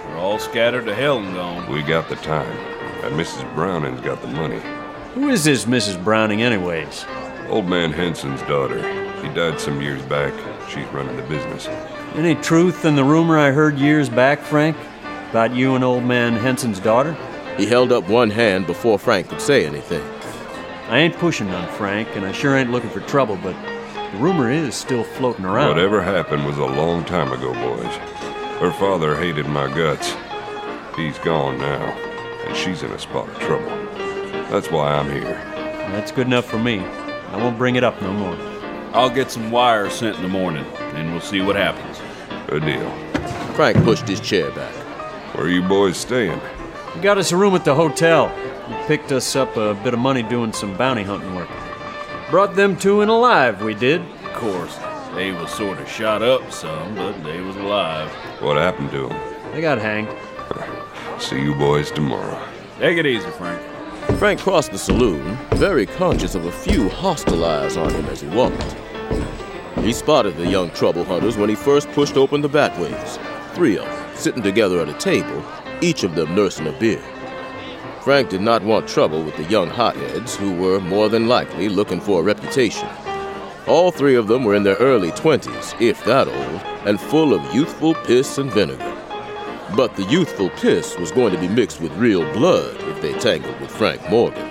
They're all scattered to hell and gone. We got the time, and Missus Browning's got the money. Who is this Missus Browning, anyways? Old man Henson's daughter. She died some years back. She's running the business. Any truth in the rumor I heard years back, Frank? About you and old man Henson's daughter? He held up one hand before Frank could say anything. I ain't pushing none, Frank, and I sure ain't looking for trouble, but the rumor is still floating around. Whatever happened was a long time ago, boys. Her father hated my guts. He's gone now, and she's in a spot of trouble. That's why I'm here. That's good enough for me. I won't bring it up no more. I'll get some wires sent in the morning, and we'll see what happens. Good deal. Frank pushed his chair back. Where are you boys staying? We got us a room at the hotel. We picked us up a bit of money doing some bounty hunting work. Brought them two in alive, we did. Of course, they was sort of shot up some, but they was alive. What happened to them? They got hanged. See you boys tomorrow. Take it easy, Frank. Frank crossed the saloon, very conscious of a few hostile eyes on him as he walked. He spotted the young trouble hunters when he first pushed open the batways. Three of them, sitting together at a table, each of them nursing a beer. Frank did not want trouble with the young hotheads, who were more than likely looking for a reputation. All three of them were in their early twenties, if that old, and full of youthful piss and vinegar. But the youthful piss was going to be mixed with real blood if they tangled with Frank Morgan.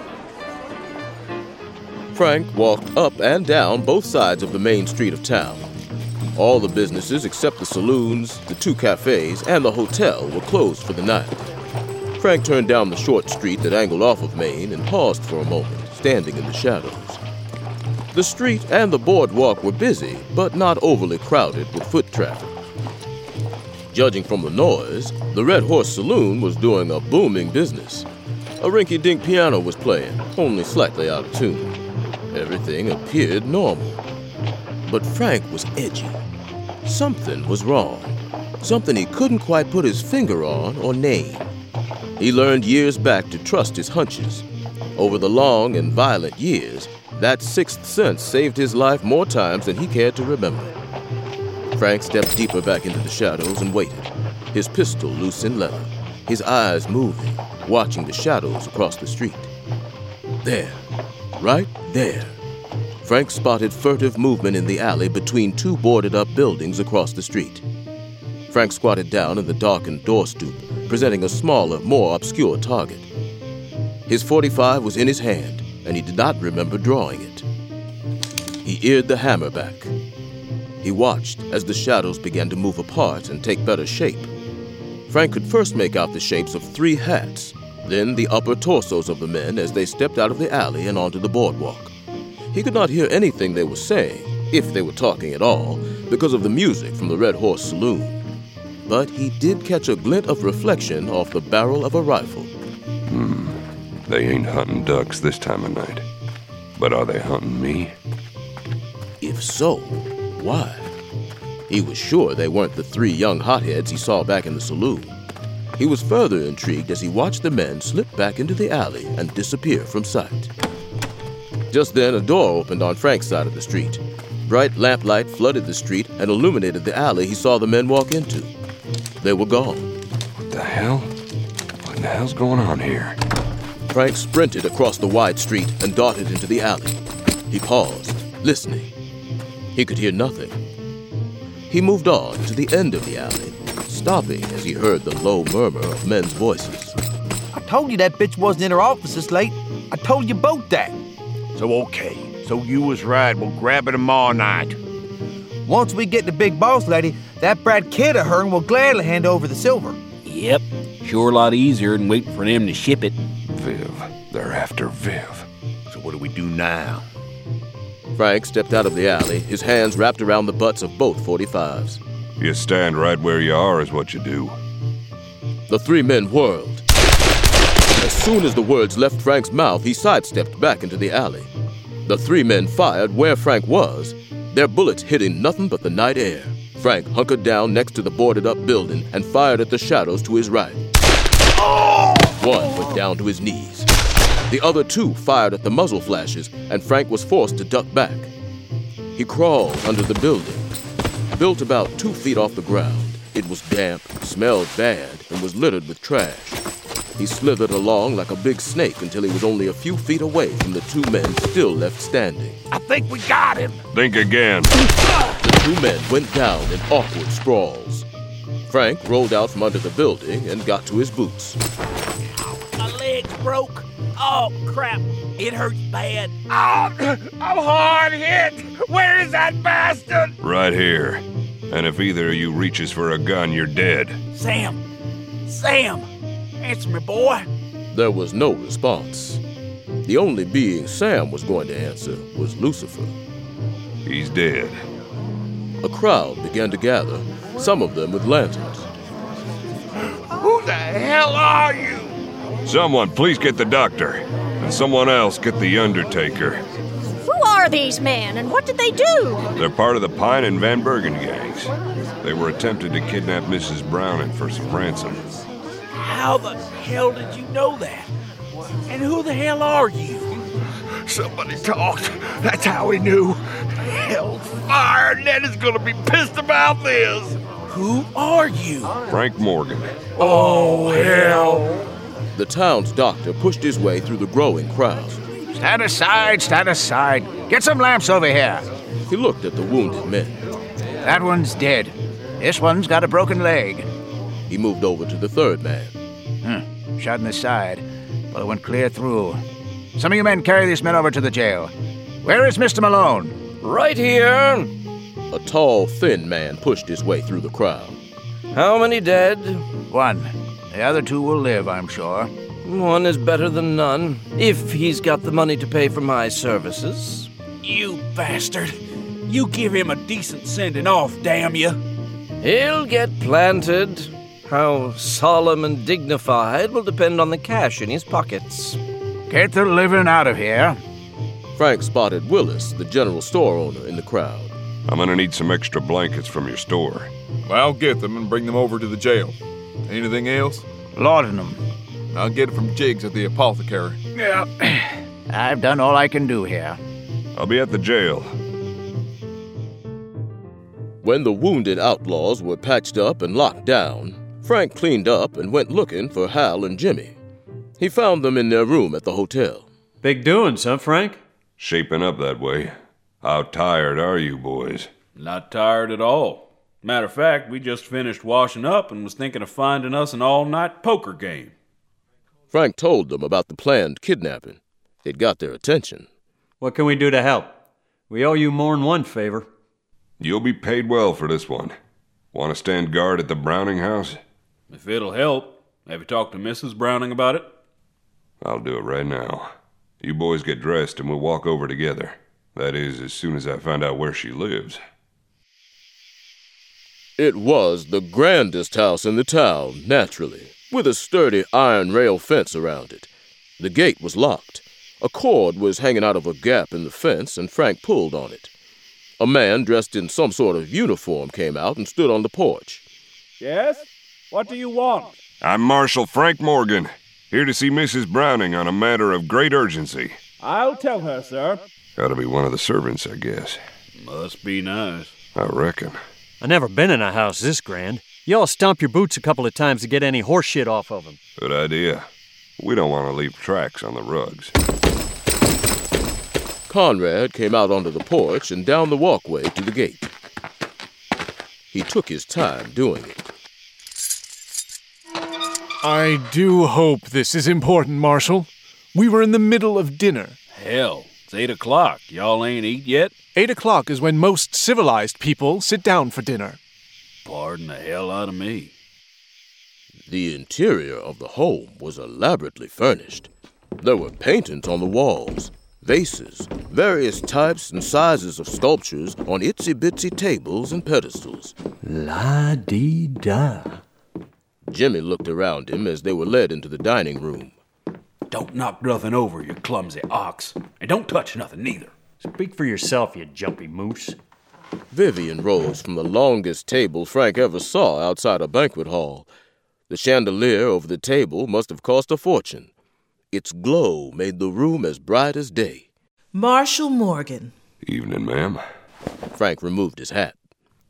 Frank walked up and down both sides of the main street of town. All the businesses except the saloons, the two cafes, and the hotel were closed for the night. Frank turned down the short street that angled off of Main and paused for a moment, standing in the shadows. The street and the boardwalk were busy, but not overly crowded with foot traffic. Judging from the noise, the Red Horse Saloon was doing a booming business. A rinky-dink piano was playing, only slightly out of tune. Everything appeared normal. But Frank was edgy. Something was wrong. Something he couldn't quite put his finger on or name. He learned years back to trust his hunches. Over the long and violent years, that sixth sense saved his life more times than he cared to remember. Frank stepped deeper back into the shadows and waited, his pistol loose in leather, his eyes moving, watching the shadows across the street. There, right there, Frank spotted furtive movement in the alley between two boarded-up buildings across the street. Frank squatted down in the darkened door stoop, presenting a smaller, more obscure target. His forty-five was in his hand, and he did not remember drawing it. He eared the hammer back. He watched as the shadows began to move apart and take better shape. Frank could first make out the shapes of three hats, then the upper torsos of the men as they stepped out of the alley and onto the boardwalk. He could not hear anything they were saying, if they were talking at all, because of the music from the Red Horse Saloon. But he did catch a glint of reflection off the barrel of a rifle. Hmm. They ain't hunting ducks this time of night. But are they hunting me? If so, why? He was sure they weren't the three young hotheads he saw back in the saloon. He was further intrigued as he watched the men slip back into the alley and disappear from sight. Just then, a door opened on Frank's side of the street. Bright lamplight flooded the street and illuminated the alley he saw the men walk into. They were gone. What the hell? What in the hell's going on here? Frank sprinted across the wide street and darted into the alley. He paused, listening. He could hear nothing. He moved on to the end of the alley, stopping as he heard the low murmur of men's voices. I told you that bitch wasn't in her office this late. I told you both that. So, okay. So you was right. We'll grab it tomorrow night. Once we get the big boss lady, that brat kid of hern will gladly hand over the silver. Yep. Sure a lot easier than waiting for them to ship it. Viv. They're after Viv. So what do we do now? Frank stepped out of the alley, his hands wrapped around the butts of both forty-fives. You stand right where you are is what you do. The three men whirled. As soon as the words left Frank's mouth, he sidestepped back into the alley. The three men fired where Frank was, their bullets hitting nothing but the night air. Frank hunkered down next to the boarded-up building and fired at the shadows to his right. One went down to his knees. The other two fired at the muzzle flashes, and Frank was forced to duck back. He crawled under the building. Built about two feet off the ground, It was damp, smelled bad, and was littered with trash. He slithered along like a big snake until he was only a few feet away from the two men still left standing. I think we got him. Think again. The two men went down in awkward sprawls. Frank rolled out from under the building and got to his boots. My leg's broke. Oh, crap. It hurts bad. Oh, I'm hard hit. Where is that bastard? Right here. And if either of you reaches for a gun, you're dead. Sam. Sam. Answer me, boy. There was no response. The only being Sam was going to answer was Lucifer. He's dead. A crowd began to gather, some of them with lanterns. Who the hell are you? Someone, please get the doctor. And someone else get the Undertaker. Who are these men, and what did they do? They're part of the Pine and Van Bergen gangs. They were attempting to kidnap Missus Browning for some ransom. How the hell did you know that? And who the hell are you? Somebody talked. That's how we knew. Hellfire, Ned is gonna be pissed about this. Who are you? Frank Morgan. Oh, hell. The town's doctor pushed his way through the growing crowd. Stand aside, stand aside. Get some lamps over here. He looked at the wounded men. That one's dead. This one's got a broken leg. He moved over to the third man. Hmm. Shot in the side, but it went clear through. Some of you men carry these men over to the jail. Where is Mister Malone? Right here. A tall, thin man pushed his way through the crowd. How many dead? One. The other two will live, I'm sure. One is better than none, if he's got the money to pay for my services. You bastard. You give him a decent sending off, damn you. He'll get planted. How solemn and dignified will depend on the cash in his pockets. Get the living out of here. Frank spotted Willis, the general store owner, in the crowd. I'm gonna need some extra blankets from your store. I'll get them and bring them over to the jail. Anything else? Laudanum. I'll get it from Jiggs at the apothecary. Yeah. I've done all I can do here. I'll be at the jail. When the wounded outlaws were patched up and locked down, Frank cleaned up and went looking for Hal and Jimmy. He found them in their room at the hotel. Big doings, huh, Frank? Shaping up that way. How tired are you boys? Not tired at all. Matter of fact, we just finished washing up and was thinking of finding us an all-night poker game. Frank told them about the planned kidnapping. It got their attention. What can we do to help? We owe you more'n one favor. You'll be paid well for this one. Want to stand guard at the Browning house? If it'll help. Have you talked to Missus Browning about it? I'll do it right now. You boys get dressed and we'll walk over together. That is, as soon as I find out where she lives. It was the grandest house in the town, naturally, with a sturdy iron rail fence around it. The gate was locked. A cord was hanging out of a gap in the fence, and Frank pulled on it. A man dressed in some sort of uniform came out and stood on the porch. Yes? What do you want? I'm Marshal Frank Morgan, here to see Missus Browning on a matter of great urgency. I'll tell her, sir. Gotta be one of the servants, I guess. Must be nice. I reckon. I never been in a house this grand. Y'all stomp your boots a couple of times to get any horse shit off of them. Good idea. We don't want to leave tracks on the rugs. Conrad came out onto the porch and down the walkway to the gate. He took his time doing it. I do hope this is important, Marshal. We were in the middle of dinner. Hell, it's eight o'clock. Y'all ain't eat yet? Eight o'clock is when most civilized people sit down for dinner. Pardon the hell out of me. The interior of the home was elaborately furnished. There were paintings on the walls, vases, various types and sizes of sculptures on itsy-bitsy tables and pedestals. La-dee-da. Jimmy looked around him as they were led into the dining room. Don't knock nothing over, you clumsy ox. And don't touch nothing neither. Speak for yourself, you jumpy moose. Vivian rose from the longest table Frank ever saw outside a banquet hall. The chandelier over the table must have cost a fortune. Its glow made the room as bright as day. Marshal Morgan. Evening, ma'am. Frank removed his hat.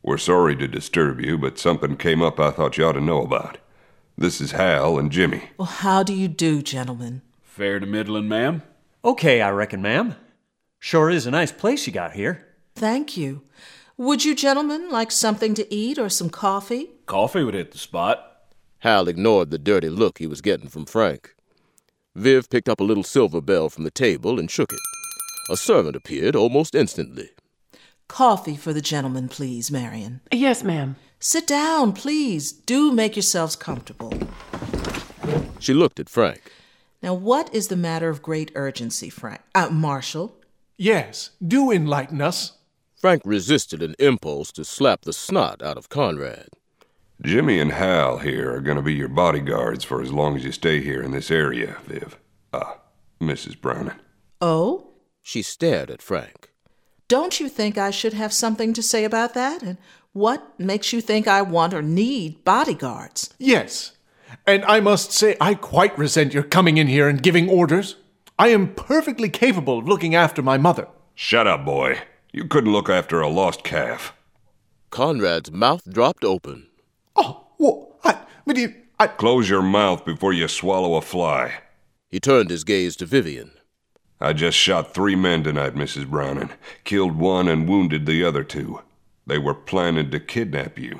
We're sorry to disturb you, but something came up I thought you ought to know about. This is Hal and Jimmy. Well, how do you do, gentlemen? Fair to middling, ma'am. Okay, I reckon, ma'am. Sure is a nice place you got here. Thank you. Would you gentlemen like something to eat or some coffee? Coffee would hit the spot. Hal ignored the dirty look he was getting from Frank. Viv picked up a little silver bell from the table and shook it. A servant appeared almost instantly. Coffee for the gentleman, please, Marion. Yes, ma'am. Sit down, please. Do make yourselves comfortable. She looked at Frank. Now, what is the matter of great urgency, Frank? Uh, Marshal? Yes, do enlighten us. Frank resisted an impulse to slap the snot out of Conrad. Jimmy and Hal here are going to be your bodyguards for as long as you stay here in this area, Viv. Ah, Missus Browning. Oh? She stared at Frank. Don't you think I should have something to say about that? And what makes you think I want or need bodyguards? Yes, and I must say I quite resent your coming in here and giving orders. I am perfectly capable of looking after my mother. Shut up, boy. You couldn't look after a lost calf. Conrad's mouth dropped open. Oh, what? I, but you, I... Close your mouth before you swallow a fly. He turned his gaze to Vivian. I just shot three men tonight, Missus Browning. Killed one and wounded the other two. They were planning to kidnap you.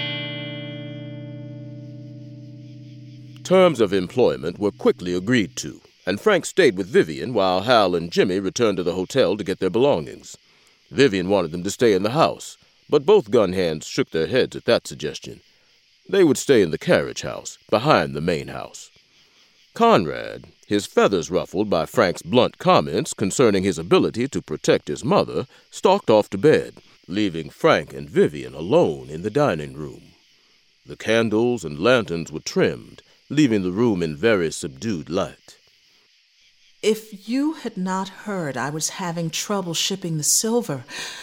Terms of employment were quickly agreed to, and Frank stayed with Vivian while Hal and Jimmy returned to the hotel to get their belongings. Vivian wanted them to stay in the house, but both gun hands shook their heads at that suggestion. They would stay in the carriage house, behind the main house. Conrad, his feathers ruffled by Frank's blunt comments concerning his ability to protect his mother, stalked off to bed, leaving Frank and Vivian alone in the dining room. The candles and lanterns were trimmed, leaving the room in very subdued light. If you had not heard I was having trouble shipping the silver,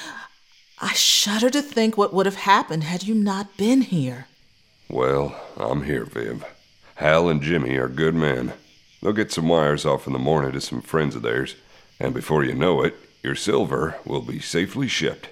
I shudder to think what would have happened had you not been here. Well, I'm here, Viv. Hal and Jimmy are good men. They'll get some wires off in the morning to some friends of theirs, and before you know it, your silver will be safely shipped.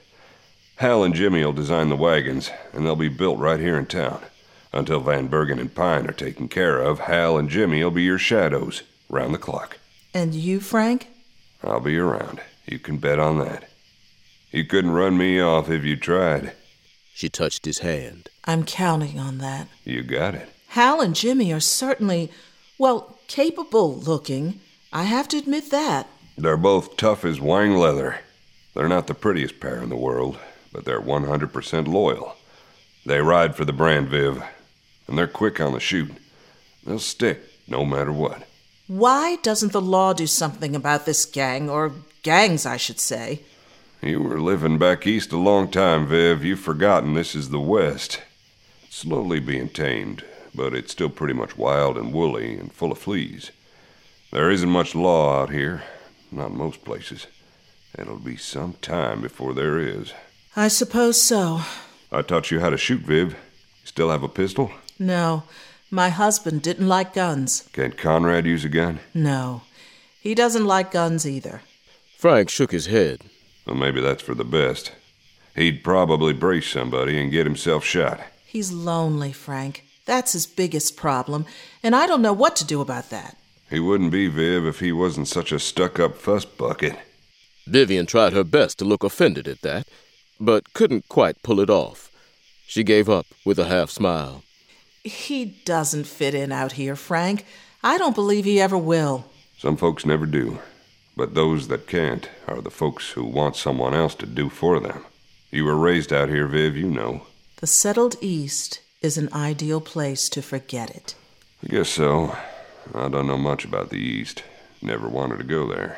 Hal and Jimmy will design the wagons, and they'll be built right here in town. Until Van Bergen and Pine are taken care of, Hal and Jimmy will be your shadows, round the clock. And you, Frank? I'll be around. You can bet on that. You couldn't run me off if you tried. She touched his hand. I'm counting on that. You got it. Hal and Jimmy are certainly, well, capable looking. I have to admit that. They're both tough as wine leather. They're not the prettiest pair in the world, but they're one hundred percent loyal. They ride for the brand, Viv, and they're quick on the shoot. They'll stick, no matter what. Why doesn't the law do something about this gang, or gangs, I should say? You were living back east a long time, Viv. You've forgotten this is the West. It's slowly being tamed, but it's still pretty much wild and woolly and full of fleas. There isn't much law out here, not in most places. It'll be some time before there is. I suppose so. I taught you how to shoot, Viv. You still have a pistol? No. My husband didn't like guns. Can't Conrad use a gun? No. He doesn't like guns either. Frank shook his head. Well, maybe that's for the best. He'd probably brace somebody and get himself shot. He's lonely, Frank. That's his biggest problem, and I don't know what to do about that. He wouldn't be, Viv, if he wasn't such a stuck-up fuss bucket. Vivian tried her best to look offended at that, but couldn't quite pull it off. She gave up with a half-smile. He doesn't fit in out here, Frank. I don't believe he ever will. Some folks never do. But those that can't are the folks who want someone else to do for them. You were raised out here, Viv, you know. The settled East is an ideal place to forget it. I guess so. I don't know much about the East. Never wanted to go there.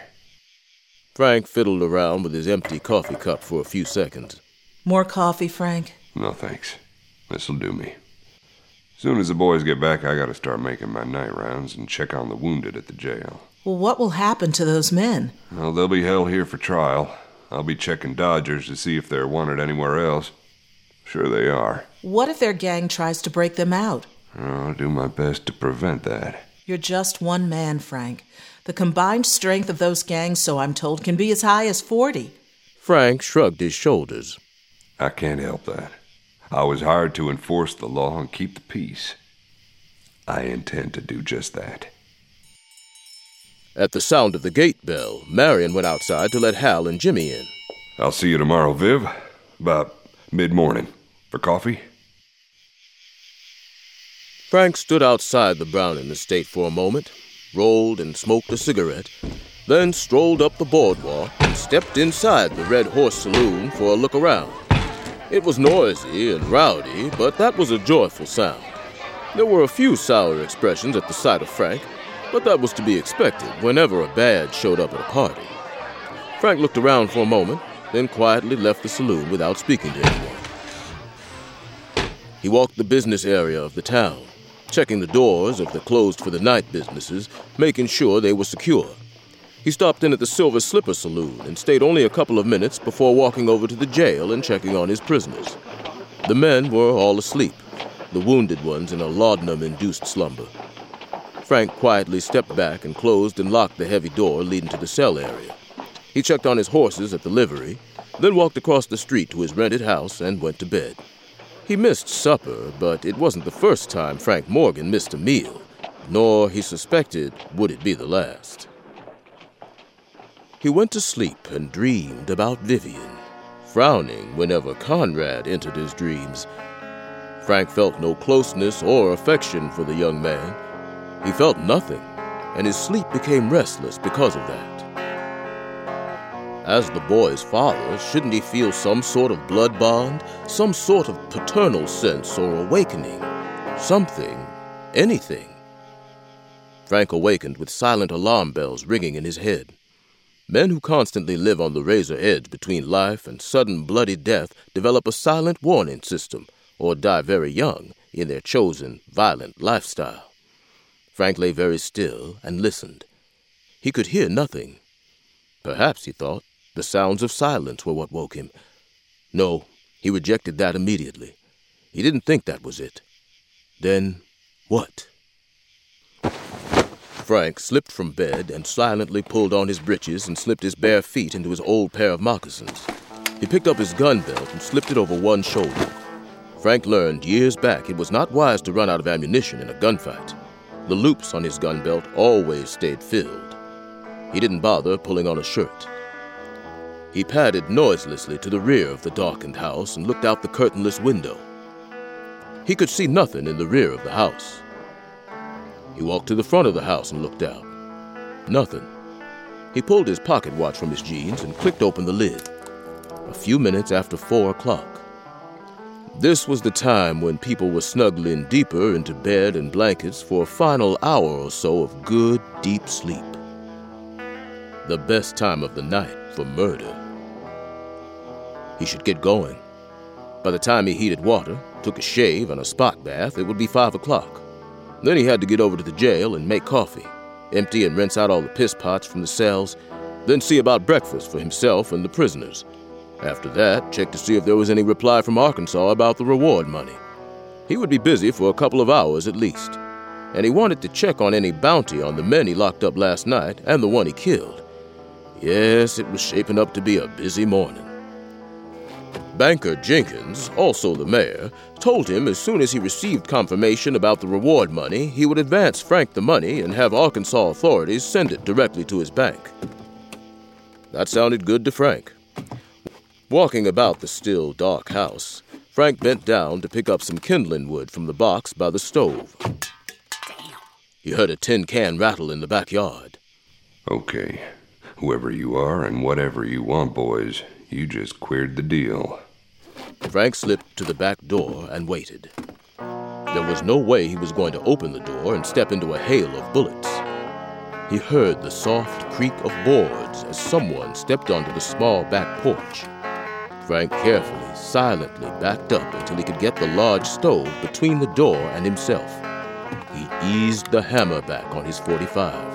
Frank fiddled around with his empty coffee cup for a few seconds. More coffee, Frank? No, thanks. This'll do me. Soon as the boys get back, I gotta start making my night rounds and check on the wounded at the jail. Well, what will happen to those men? Well, they'll be held here for trial. I'll be checking Dodgers to see if they're wanted anywhere else. Sure they are. What if their gang tries to break them out? I'll do my best to prevent that. You're just one man, Frank. The combined strength of those gangs, so I'm told, can be as high as forty. Frank shrugged his shoulders. I can't help that. I was hired to enforce the law and keep the peace. I intend to do just that. At the sound of the gate bell, Marion went outside to let Hal and Jimmy in. I'll see you tomorrow, Viv. About mid-morning. For coffee? Frank stood outside the Browning estate for a moment, rolled and smoked a cigarette, then strolled up the boardwalk and stepped inside the Red Horse Saloon for a look around. It was noisy and rowdy, but that was a joyful sound. There were a few sour expressions at the sight of Frank, but that was to be expected whenever a badge showed up at a party. Frank looked around for a moment, then quietly left the saloon without speaking to anyone. He walked the business area of the town, checking the doors of the closed-for-the-night businesses, making sure they were secure. He stopped in at the Silver Slipper Saloon and stayed only a couple of minutes before walking over to the jail and checking on his prisoners. The men were all asleep, the wounded ones in a laudanum-induced slumber. Frank quietly stepped back and closed and locked the heavy door leading to the cell area. He checked on his horses at the livery, then walked across the street to his rented house and went to bed. He missed supper, but it wasn't the first time Frank Morgan missed a meal, nor, he suspected, would it be the last. He went to sleep and dreamed about Vivian, frowning whenever Conrad entered his dreams. Frank felt no closeness or affection for the young man. He felt nothing, and his sleep became restless because of that. As the boy's father, shouldn't he feel some sort of blood bond, some sort of paternal sense or awakening? Something, anything. Frank awakened with silent alarm bells ringing in his head. Men who constantly live on the razor edge between life and sudden bloody death develop a silent warning system, or die very young in their chosen violent lifestyle. Frank lay very still and listened. He could hear nothing. Perhaps, he thought, the sounds of silence were what woke him. No, he rejected that immediately. He didn't think that was it. Then, what? Frank slipped from bed and silently pulled on his breeches and slipped his bare feet into his old pair of moccasins. He picked up his gun belt and slipped it over one shoulder. Frank learned years back it was not wise to run out of ammunition in a gunfight. The loops on his gun belt always stayed filled. He didn't bother pulling on a shirt. He padded noiselessly to the rear of the darkened house and looked out the curtainless window. He could see nothing in the rear of the house. He walked to the front of the house and looked out. Nothing. He pulled his pocket watch from his jeans and clicked open the lid. A few minutes after four o'clock. This was the time when people were snuggling deeper into bed and blankets for a final hour or so of good, deep sleep. The best time of the night for murder. He should get going. By the time he heated water, took a shave and a spot bath, it would be five o'clock. Then he had to get over to the jail and make coffee, empty and rinse out all the piss pots from the cells, then see about breakfast for himself and the prisoners. After that, check to see if there was any reply from Arkansas about the reward money. He would be busy for a couple of hours at least, and he wanted to check on any bounty on the men he locked up last night and the one he killed. Yes, it was shaping up to be a busy morning. Banker Jenkins, also the mayor, told him as soon as he received confirmation about the reward money, he would advance Frank the money and have Arkansas authorities send it directly to his bank. That sounded good to Frank. Walking about the still, dark house, Frank bent down to pick up some kindling wood from the box by the stove. Damn. He heard a tin can rattle in the backyard. Okay. Whoever you are and whatever you want, boys, you just queered the deal. Frank slipped to the back door and waited. There was no way he was going to open the door and step into a hail of bullets. He heard the soft creak of boards as someone stepped onto the small back porch. Frank carefully, silently backed up until he could get the large stove between the door and himself. He eased the hammer back on his forty-five.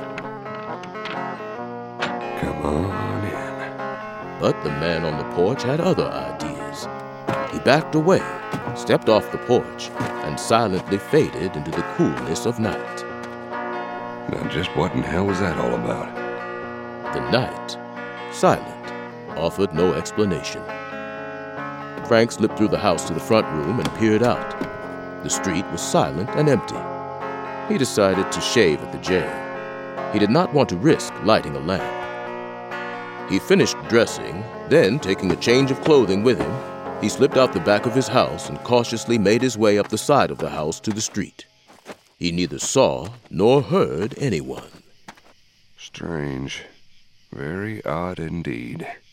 Come on in. But the man on the porch had other ideas. He backed away, stepped off the porch, and silently faded into the coolness of night. Now just what in hell was that all about? The night, silent, offered no explanation. Frank slipped through the house to the front room and peered out. The street was silent and empty. He decided to shave at the jail. He did not want to risk lighting a lamp. He finished dressing, then, taking a change of clothing with him, he slipped out the back of his house and cautiously made his way up the side of the house to the street. He neither saw nor heard anyone. Strange. Very odd indeed.